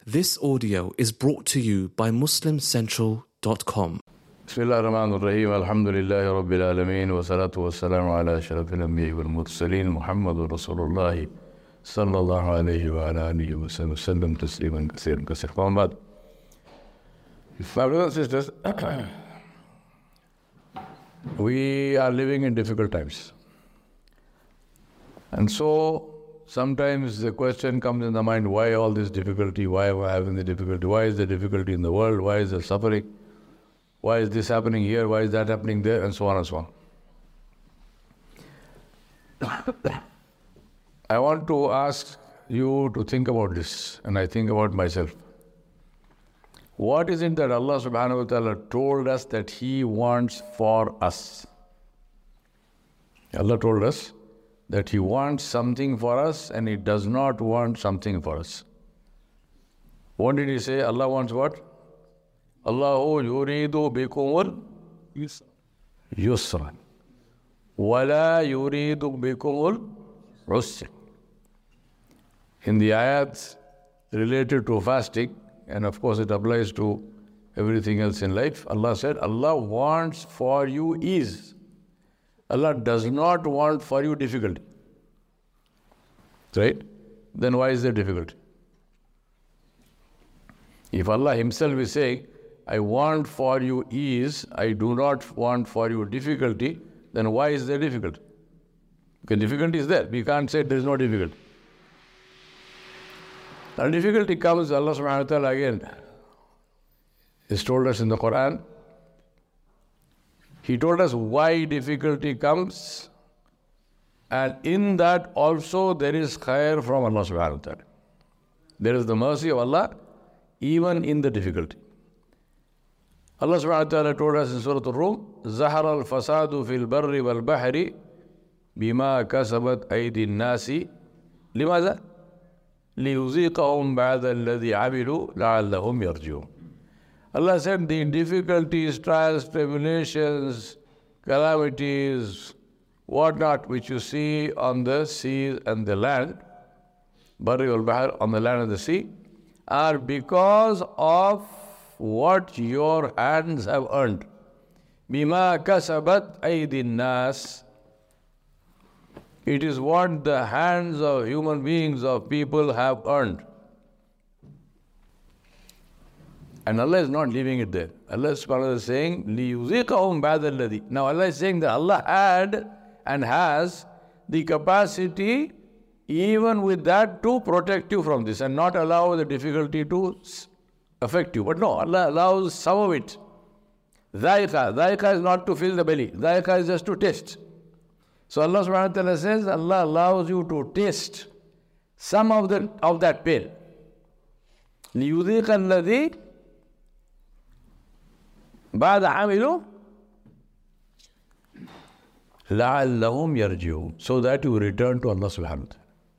This audio is brought to you by MuslimCentral.com. بسم الله الرحمن الرحيم الحمد لله رب العالمين والصلاة والسلام على أشرف الأنبياء والمرسلين محمد رسول الله صلى الله عليه وعلى آله وسلم تسليما كثيرا كثيرا. My brothers and sisters, we are living in difficult times. And so sometimes the question comes in the mind, why all this difficulty? Why am I having the difficulty? Why is the difficulty in the world? Why is the suffering? Why is this happening here? Why is that happening there? And so on and so on. I want to ask you to think about this, and I think about myself. What is it that Allah subhanahu wa ta'ala told us that He wants for us? Allah told us that He wants something for us and He does not want something for us. What did He say? Allah wants what? Allahu yuridu bikumul yusra wala yuridu bikumul usra. In the ayats related to fasting, and of course it applies to everything else in life, Allah said, Allah wants for you ease. Allah does not want for you difficulty. Right? Then why is there difficulty? If Allah Himself is saying, I want for you ease, I do not want for you difficulty, then why is there difficulty? Because difficulty is there. We can't say there is no difficulty. Now difficulty comes, Allah subhanahu wa ta'ala again has told us in the Quran. He told us why difficulty comes, and in that also there is khair from Allah subhanahu wa ta'ala. There is the mercy of Allah even in the difficulty. Allah subhanahu wa ta'ala told us in Surah Al-Rum, Zahara al-fasadu fil barri wal bahri bima kasabat aydi nasi limaza? لِيُذِيقَهُمْ بَعْدَ الَّذِي عَمِلُوا لَعَلَّهُمْ يَرْجِعُونَ. Allah said the difficulties, trials, tribulations, calamities, whatnot, which you see on the sea and the land, Barri wal Bahr, on the land and the sea, are because of what your hands have earned. بِمَا كَسَبَتْ أَيْدِي النَّاسِ. It is what the hands of human beings, of people have earned. And Allah is not leaving it there. Allah subhanahu wa ta'ala is saying, لِيُذِيقَهُمْ بَعْدَ الَّذِي. Now Allah is saying that Allah had and has the capacity even with that to protect you from this and not allow the difficulty to affect you. But no, Allah allows some of it. Dhaika is not to fill the belly. Dhaika is just to test. So Allah subhanahu wa ta'ala says, Allah allows you to taste some of that pain. لِيُذِيقَ الَّذِي بَعْدَ عَمِلُوا لَعَلَّهُمْ يَرْجِعُونَ. So that you return to Allah subhanahu wa ta'ala.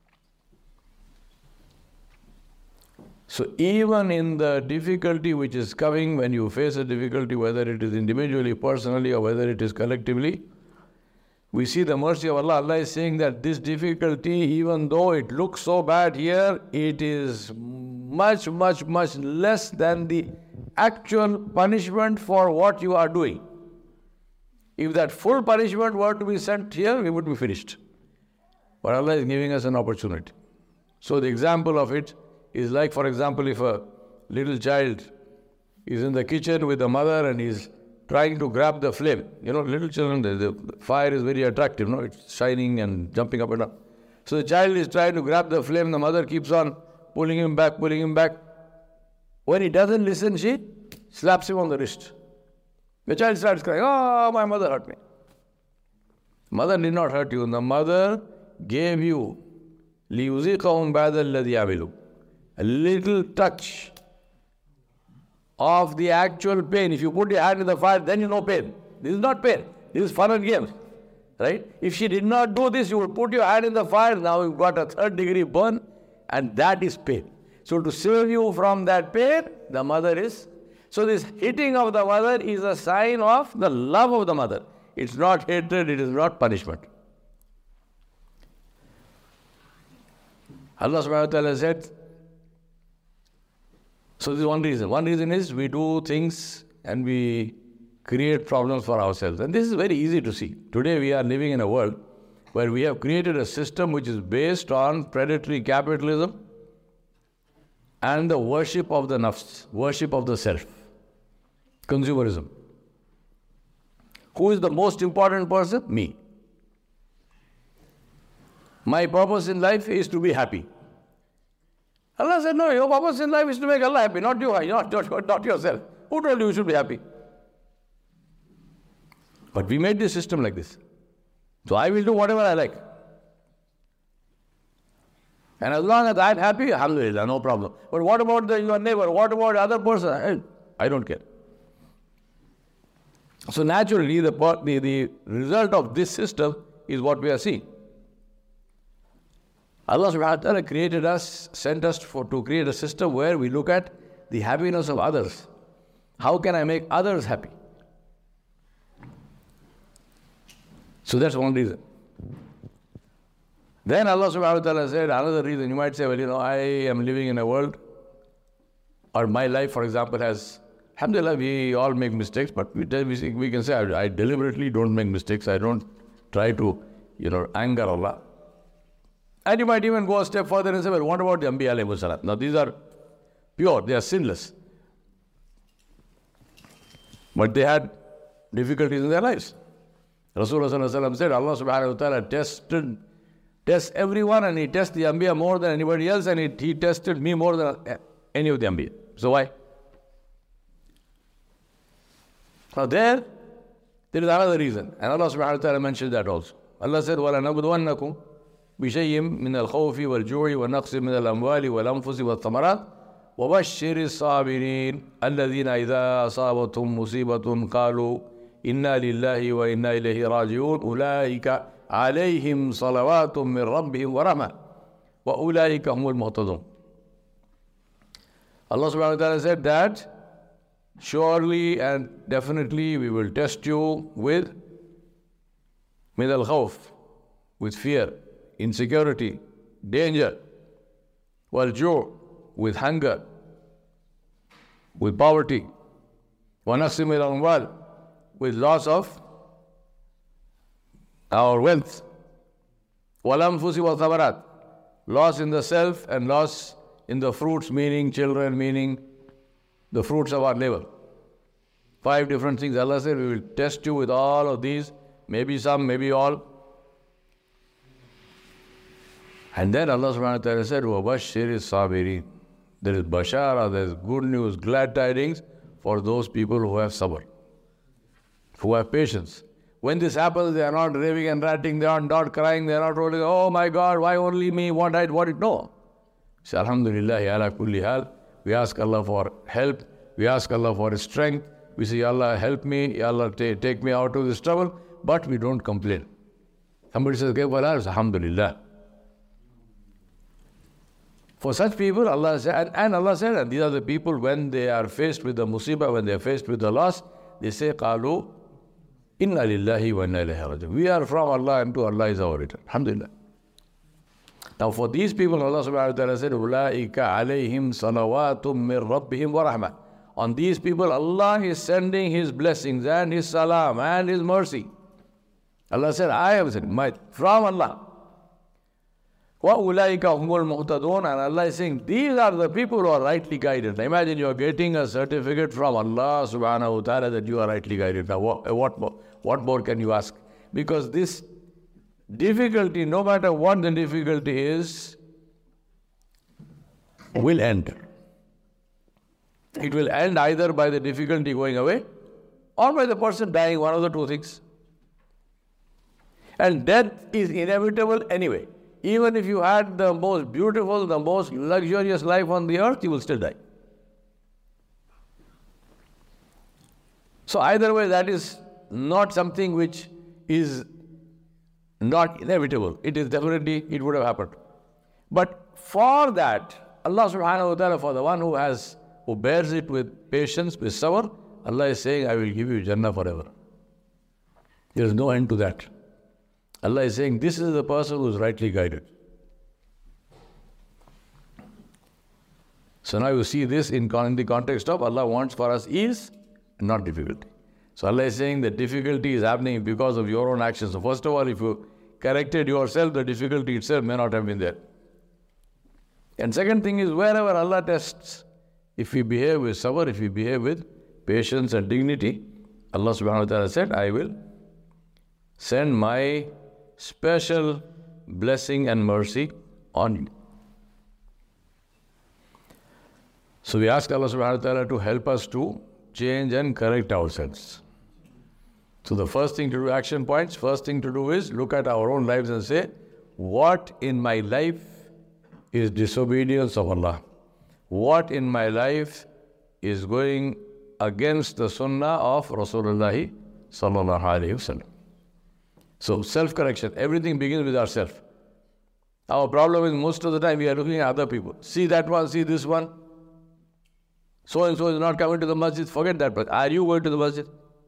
So even in the difficulty which is coming, when you face a difficulty, whether it is individually, personally, or whether it is collectively, we see the mercy of Allah. Allah is saying that this difficulty, even though it looks so bad here, it is much, much, much less than the actual punishment for what you are doing. If that full punishment were to be sent here, we would be finished. But Allah is giving us an opportunity. So the example of it is like, for example, if a little child is in the kitchen with the mother and is trying to grab the flame. You know, little children, the fire is very attractive, no? It's shining and jumping up and down. So the child is trying to grab the flame, the mother keeps on pulling him back. When he doesn't listen, she slaps him on the wrist. The child starts crying, oh, my mother hurt me. Mother did not hurt you. The mother gave you لِيُذِيقَهُمْ بَعْدَ الَّذِي عَمِلُوا, a little touch of the actual pain. If you put your hand in the fire, then you know pain. This is not pain. This is fun and games. Right? If she did not do this, you would put your hand in the fire. Now you've got a 3rd-degree burn, and that is pain. So to save you from that pain, the mother is. So this hitting of the mother is a sign of the love of the mother. It's not hatred, it is not punishment. Allah subhanahu wa ta'ala said, So this is one reason. One reason is we do things and we create problems for ourselves. And this is very easy to see. Today we are living in a world where we have created a system which is based on predatory capitalism and the worship of the nafs, worship of the self, consumerism. Who is the most important person? Me. My purpose in life is to be happy. Allah said, no, your purpose in life is to make Allah happy, not you, not yourself. Who told you you should be happy? But we made this system like this. So I will do whatever I like. And as long as I'm happy, alhamdulillah, no problem. But what about your neighbor? What about the other person? I don't care. So naturally, the result of this system is what we are seeing. Allah subhanahu wa ta'ala created us, sent us to create a system where we look at the happiness of others. How can I make others happy? So that's one reason. Then Allah subhanahu wa ta'ala said another reason. You might say, well, I am living in a world, or my life, for example, has, alhamdulillah, we all make mistakes, but we can say, I deliberately don't make mistakes. I don't try to, anger Allah. And you might even go a step further and say, well, what about the Anbiya alayhi salam? Now these are pure, they are sinless. But they had difficulties in their lives. Rasulullah said, Allah subhanahu wa ta'ala tests everyone, and He tests the Anbiya more than anybody else, and He tested me more than any of the Anbiya. So why? Now there is another reason. And Allah subhanahu wa ta'ala mentioned that also. Allah said, وَلَنَبْلُوَنَّكُمْ بشيء من الخوف والجوع ونقص من الأموال والأنفس والثمرات وبشر الصابرين الذين إذا أصابتهم مصيبة قالوا إنا لله وإنا إليه راجعون أولئك عليهم صلوات من ربهم ورحمة وأولئك هم المهتدون. Allah subhanahu wa ta'ala said that surely and definitely we will test you with من الخوف, with fear, insecurity, danger, wal-ju', with hunger, with poverty, wa naqsim min al-amwal, with loss of our wealth, wal-anfusi wal-thamarat, loss in the self and loss in the fruits, meaning children, meaning the fruits of our labor. 5 different things. Allah said, we will test you with all of these, maybe some, maybe all. And then Allah subhanahu wa ta'ala said, وَبَشِّرِ الصَّابِرِينَ. There is bashara, there is good news, glad tidings for those people who have sabr, who have patience. When this happens, they are not raving and ranting, they are not crying, they are not rolling, oh my God, why only me, what it? No. Say, alhamdulillah, ala kulli hal. We ask Allah for help, we ask Allah for His strength, we say, Ya Allah, help me, Ya Allah, take me out of this trouble, but we don't complain. Somebody says, okay, well, alhamdulillah. For such people, Allah said, and Allah said, and these are the people when they are faced with the musibah, when they are faced with the loss, they say, قَالُوا إِنَّا لِلَّهِ وَإِنَّا إِلَيْهِ رَاجِعُونَ. We are from Allah and to Allah is our return. Alhamdulillah. Now for these people, Allah subhanahu wa ta'ala said, أُولَٰئِكَ عَلَيْهِمْ صَلَوَاتٌ مِّن رَبِّهِمْ وَرَحْمَةٌ. On these people, Allah is sending His blessings and His salam and His mercy. Allah said, I have sent from Allah. وَأُولَٰئِكَ هُمُ الْمُهْتَدُونَ. And Allah is saying, these are the people who are rightly guided. Now imagine you are getting a certificate from Allah subhanahu wa ta'ala that you are rightly guided. Now what more can you ask? Because this difficulty, no matter what the difficulty is, will end. It will end either by the difficulty going away or by the person dying, one of the two things. And death is inevitable anyway. Even if you had the most beautiful, the most luxurious life on the earth, you will still die. So either way, that is not something which is not inevitable. It is definitely, it would have happened. But for that, Allah subhanahu wa ta'ala, for the one who bears it with patience, with sabr, Allah is saying, I will give you Jannah forever. There is no end to that. Allah is saying, this is the person who is rightly guided. So now you see this in the context of Allah wants for us ease, not difficulty. So Allah is saying that difficulty is happening because of your own actions. So first of all, if you corrected yourself, the difficulty itself may not have been there. And second thing is, wherever Allah tests, if we behave with sabr, if we behave with patience and dignity, Allah subhanahu wa ta'ala said, I will send my special blessing and mercy on you. So we ask Allah subhanahu wa ta'ala to help us to change and correct ourselves. So the first thing to do, action points, first thing to do is look at our own lives and say, what in my life is disobedience of Allah? What in my life is going against the sunnah of Rasulullah sallallahu alayhi wasallam? So self-correction, everything begins with ourselves. Our problem is most of the time we are looking at other people. See that one, see this one. So and so is not coming to the masjid, forget that. But are you going to the masjid?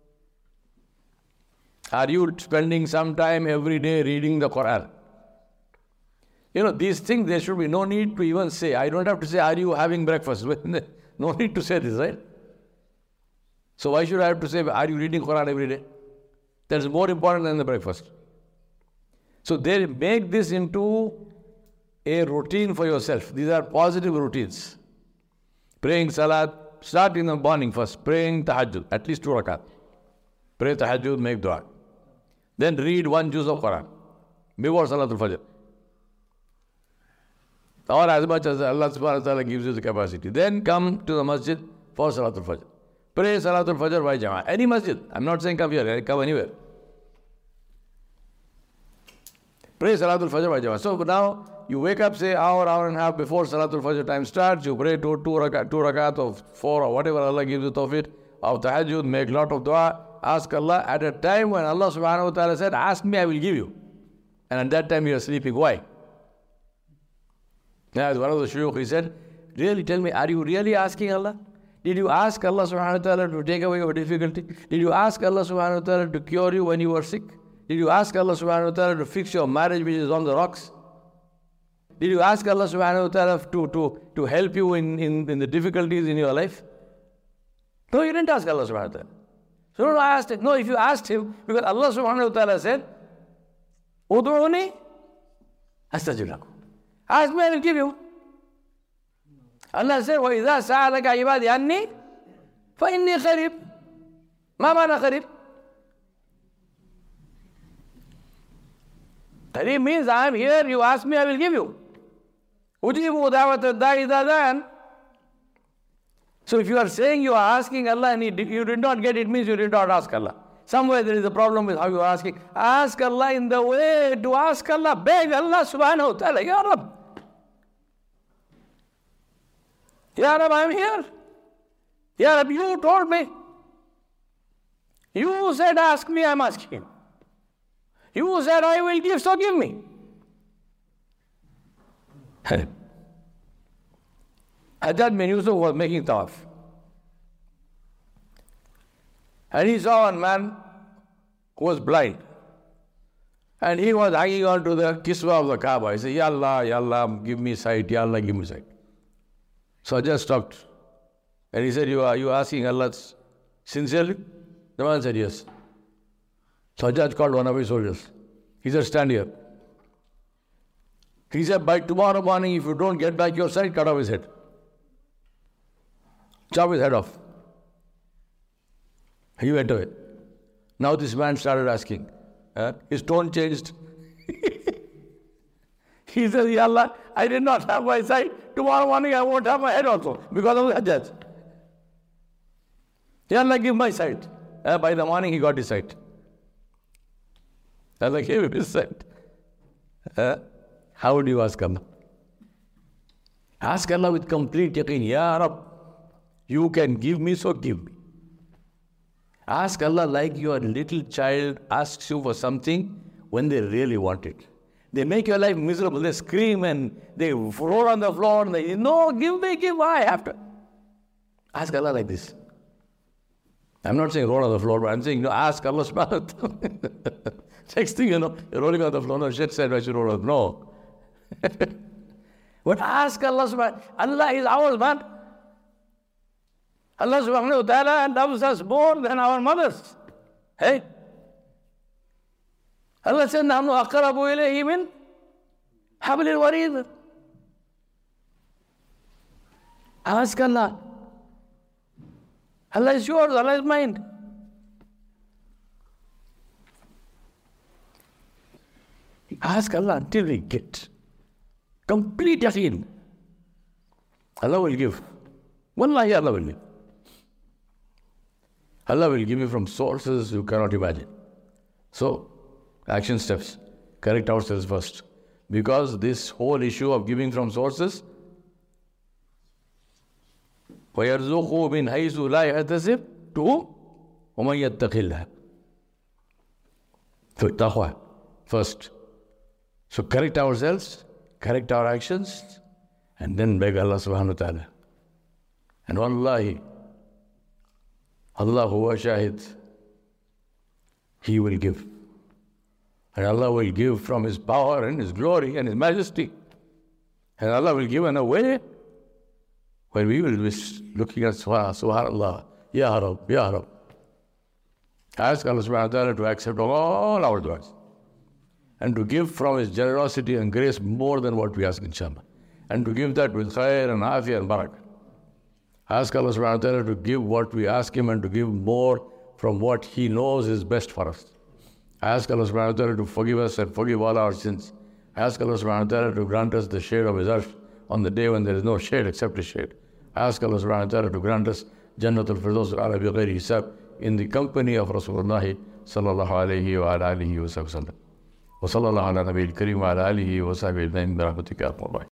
Are you spending some time every day reading the Quran? These things, there should be no need to even say. I don't have to say, are you having breakfast? No need to say this, right? So why should I have to say, are you reading Quran every day? That is more important than the breakfast. So they make this into a routine for yourself. These are positive routines. Praying salat, start in the morning first. Praying tahajjud, at least 2 rakat. Pray tahajjud, make dua. Then read 1 juz of Quran before Salatul Fajr. Or as much as Allah subhanahu wa ta'ala gives you the capacity. Then come to the masjid for Salatul Fajr. Pray Salatul Fajr by Jama'ah. Any masjid. I'm not saying come here, come anywhere. Pray Salatul Fajr by Jama'ah. So now you wake up, say hour and a half before Salatul Fajr time starts. You pray two rakat of 4 or whatever Allah gives you tawfiq of tahajjud. Make lot of dua. Ask Allah at a time when Allah subhanahu wa ta'ala said, ask me, I will give you. And at that time you are sleeping. Why? As one of the shuyukh, he said, really tell me, are you really asking Allah? Did you ask Allah subhanahu wa ta'ala to take away your difficulty? Did you ask Allah subhanahu wa ta'ala to cure you when you were sick? Did you ask Allah subhanahu wa ta'ala to fix your marriage which is on the rocks? Did you ask Allah subhanahu wa ta'ala to help you in the difficulties in your life? No, you didn't ask Allah subhanahu wa ta'ala. So no, I asked him. No, if you asked him, because Allah subhanahu wa ta'ala said, Udu'uni astajib lakum. Ask me, I will give you. Allah said, وَإِذَا سَأَلَكَ عِبَادِ عَنِّي فَإِنِّي قَرِيبٌ. ما معنى قريب? Qareeb means I am here, you ask me, I will give you. Ujibu da'wat ad-da'i idha da'an. So if you are saying you are asking Allah and you did not get it, means you did not ask Allah. Somewhere there is a problem with how you are asking. Ask Allah in the way to ask Allah. Beg Allah subhanahu wa ta'ala. Ya Rab. Ya Rab, I am here. Ya Rab, you told me. You said ask me, I am asking. You said I will give, so give me. Hajjaj bin Yusuf was making tawaf. And he saw one man who was blind. And he was hanging on to the kiswa of the Kaaba. He said, Ya Allah, give me sight. Ya Allah, give me sight. So Hajjaj stopped. And he said, you asking Allah sincerely? The man said, yes. So Hajjaj called one of his soldiers. He said, stand here. He said, by tomorrow morning, if you don't get back your sight, cut off his head. Chop his head off. He went away. Now this man started asking. His tone changed. He said, Ya Allah, I did not have my sight. Tomorrow morning I won't have my head also because of the Hajjaj. Ya Allah, give my sight. By the morning he got his sight. Allah gave him his sight. How would you ask Allah? Ask Allah with complete yaqeen. Ya Rab, you can give me, so give me. Ask Allah like your little child asks you for something when they really want it. They make your life miserable. They scream and they roll on the floor and they, no, give me, I have to. Ask Allah like this. I'm not saying roll on the floor, but I'm saying, ask Allah subhanahu wa ta'ala. Next thing, you're rolling on the floor. No, Sheikh said I should roll on. No. But ask Allah subhanahu. Allah is ours, man. Allah subhanahu wa ta'ala loves us more than our mothers. Hey? Allah said, نَحْنُ أَقْرَبُ إِلَيْهِ مِنْ حَبْلِ الْوَرِيدِ. Ask Allah. Allah is yours, Allah is mine. Ask Allah until we get complete yaqeen. Allah will give. Wallahi, Allah will give. Allah will give you from sources you cannot imagine. So, action steps. Correct ourselves first. Because this whole issue of giving from sources, وَيَرْزُقُهُ مِنْ حَيْثُ لَا يَحْتَسِبْ to وَمَنْ يَتَّقِ اللَّهَ. So, taqwa first. So, correct ourselves, correct our actions, and then beg Allah subhanahu wa ta'ala. And wallahi, Allah huwa shahid, He will give. And Allah will give from His power and His glory and His majesty. And Allah will give in a way where we will be looking at subhanallah, Ya Rab, Ya Rab. Ask Allah subhanahu wa ta'ala to accept all our du'as and to give from His generosity and grace more than what we ask, inshallah. And to give that with khair and afiyah and barakah. Ask Allah subhanahu wa ta'ala to give what we ask Him and to give more from what He knows is best for us. Ask Allah subhanahu wa ta'ala to forgive us and forgive all our sins. Ask Allah subhanahu wa ta'ala to grant us the shade of His arsh on the day when there is no shade except His shade. Ask Allah subhanahu wa ta'ala to grant us Jannatul Firdaus al-A'la bi ghairi hisab in the company of Rasulullah sallallahu alayhi wa alihi wa sallam. Wa sallallahu ala nabiyil kareem wa ala alihi wa sahbihi ajma'in bi rahmatika ya arhamar rahimin.